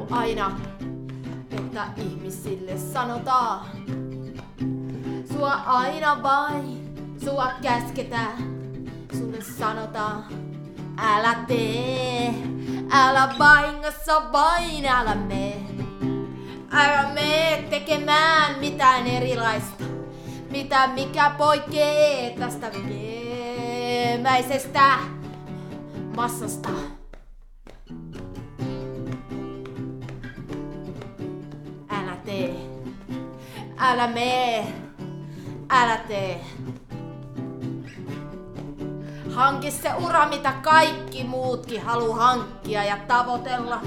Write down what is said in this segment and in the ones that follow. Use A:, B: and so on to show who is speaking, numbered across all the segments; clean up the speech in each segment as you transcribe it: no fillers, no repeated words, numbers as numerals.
A: kuuluu aina, että ihmisille sanotaan. Sua aina vain, sua käsketään, sulle sanotaan. Älä tee, älä vahingossa vain, älä mene. Älä mene tekemään mitään erilaista, mikä poikee tästä viemäisestä massasta. Älä tee, älä mene, älä tee. Hanki se ura, mitä kaikki muutkin haluu hankkia ja tavoitella.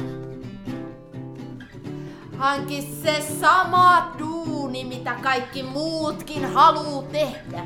A: Hanki se sama duuni, mitä kaikki muutkin haluu tehdä.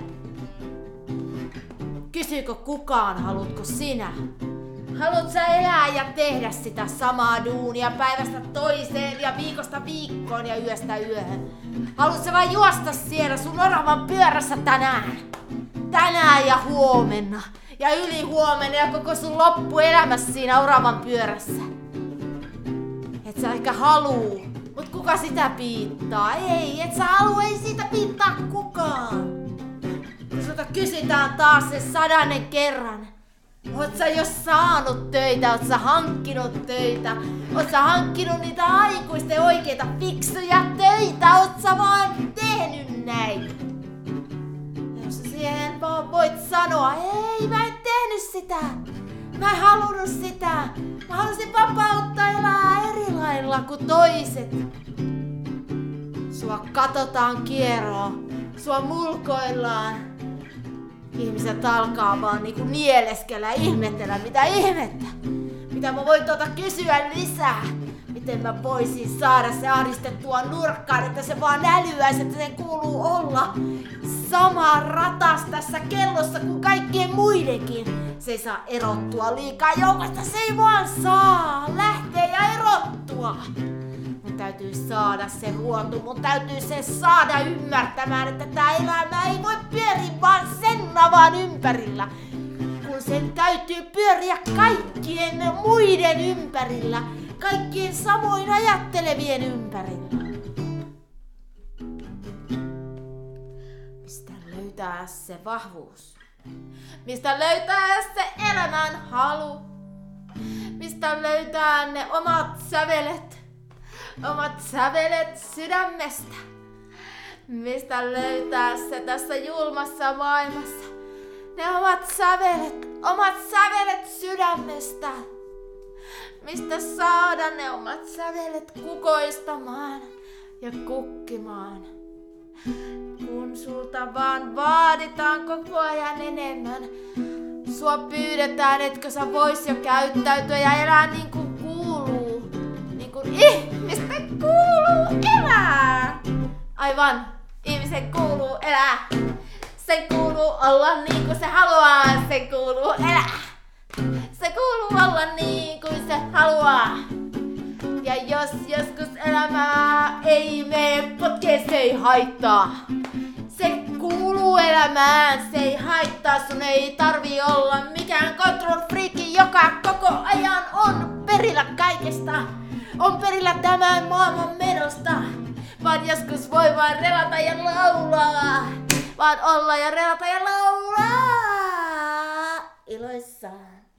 A: Kysyykö kukaan, haluatko sinä? Haluat sä elää ja tehdä sitä samaa duunia päivästä toiseen ja viikosta viikkoon ja yöstä yöhön? Haluat sä vain juosta siellä sun oravan pyörässä tänään? Tänään ja huomenna ja ylihuomenna ja koko sun loppuelämässä siinä oravan pyörässä. Et sä ehkä haluu, mut kuka sitä piittaa? Ei, et sä haluu, ei siitä piittaa kukaan. Kun sulta kysytään taas se 100. kerran. Oot sä jo saanut töitä, oot sä hankkinut töitä, oot sä hankkinut niitä aikuisten oikeita fiksuja töitä, oot sä vaan tehnyt näin. Ja jos sä siihen vaan voit sanoa, ei mä en tehnyt sitä, mä en halunnut sitä, mä halusin vapautta elää eri lailla kuin toiset. Sua katsotaan kieroon, sua mulkoillaan. Ihmiset alkaa vaan niinku nieleskellä ja ihmetellä, mitä ihmettä. Mitä mä voin kysyä lisää. Miten mä voisin saada se ahdistettua nurkkaan, että se vaan älyäisi, että sen kuuluu olla sama ratas tässä kellossa kuin kaikkien muidenkin. Se ei saa erottua liikaa joukosta, se ei vaan saa lähteä ja erottua. Mun täytyy saada se huontu, mun täytyy se saada ymmärtämään, että tää elämä ei voi pyöriä vaan sen navan ympärillä. Kun sen täytyy pyöriä kaikkien muiden ympärillä, kaikkien samoin ajattelevien ympärillä. Mistä löytää se vahvuus? Mistä löytää se elämän halu? Mistä löytää ne omat sävelet? Omat sävelet sydämestä. Mistä löytää se tässä julmassa maailmassa? Ne omat sävelet sydämestä. Mistä saada ne omat sävelet kukoistamaan ja kukkimaan? Kun sulta vaan vaaditaan koko ajan enemmän. Sua pyydetään, etkö sä vois jo käyttäytyä ja elää niin kuin kuuluu. Niin kuin ihmisten kuuluu elää. Aivan, ihmisen kuuluu elää. Sen kuuluu olla niin kuin se haluaa. Sen kuuluu elää. Se kuuluu olla niin kuin se haluaa. Ja jos joskus elämää ei mene potkeen, se ei haittaa. Se kuuluu elämään, se ei haittaa. Sun ei tarvii olla mikään control freaki, joka koko ajan on perillä kaikesta. On perillä tämän maailman menosta. Vaan joskus voi vaan relata ja laulaa. Vaan olla ja relata ja laulaa iloissaan.